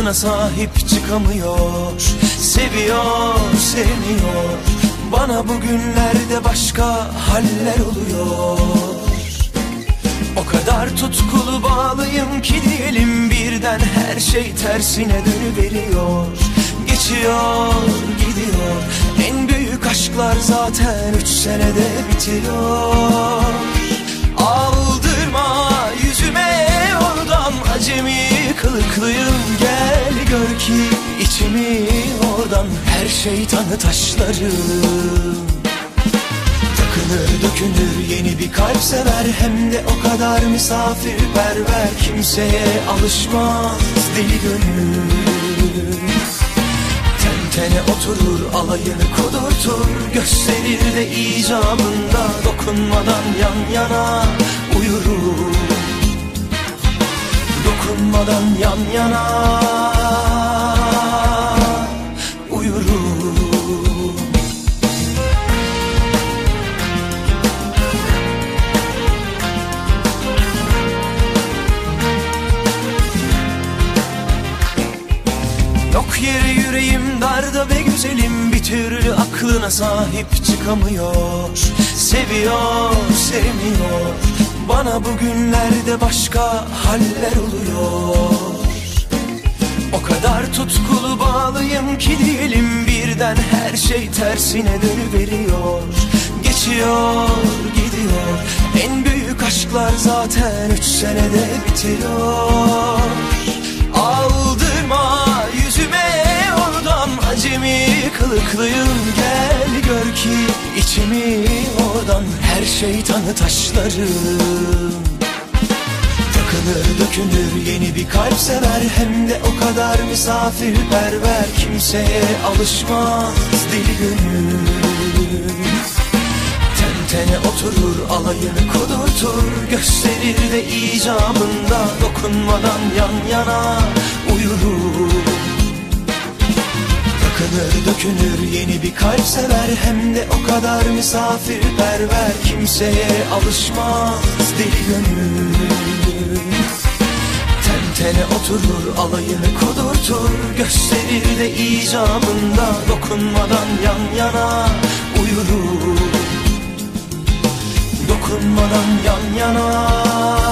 aklına sahip çıkamıyor. Seviyor, sevmiyor. Bana bugünlerde başka haller oluyor. O kadar tutkulu bağlıyım ki diyelim, birden her şey tersine dönüveriyor. Geçiyor, gidiyor. En büyük aşklar zaten 3 senede bitiyor. Aldırma yüzüme oradan, acemi kılıklıyım. Gel gör ki içimi oradan, her şeytanı taşlarım. Takınır dökünür yeni bir kalp sever, hem de o kadar misafirperver. Kimseye alışmaz deli gönül. Tene oturur, alayını kudurtur, gösterir de icabında. Dokunmadan yan yana uyurum. Dokunmadan yan yana uyurum. Yok yere yüreğim darda ve güzelim, bir türlü aklına sahip çıkamıyor. Seviyor, sevmiyor. Bana bugünlerde başka haller oluyor. O kadar tutkulu bağlıyım ki diyelim, birden her şey tersine dönüveriyor. Geçiyor, gidiyor. En büyük aşklar zaten 3 senede bitiyor. Aldırma yüzüme oradan, acemi kılıklıyım. Gel gör ki içimi oradan, her şeytanı taşlarım. Takınır dökünür yeni bir kalp sever, hem de o kadar misafirperver. Kimseye alışmaz deli gönül. Tene oturur, alayını kudurtur, gösterir de icabında. Dokunmadan yan yana uyurum. Takınır dökünür yeni bir kalp sever, hem de o kadar misafirperver. Kimseye alışmaz deli gönül. Tene oturur, alayını kudurtur, gösterir de icabında. Dokunmadan yan yana uyurum. Dokunmadan yan yana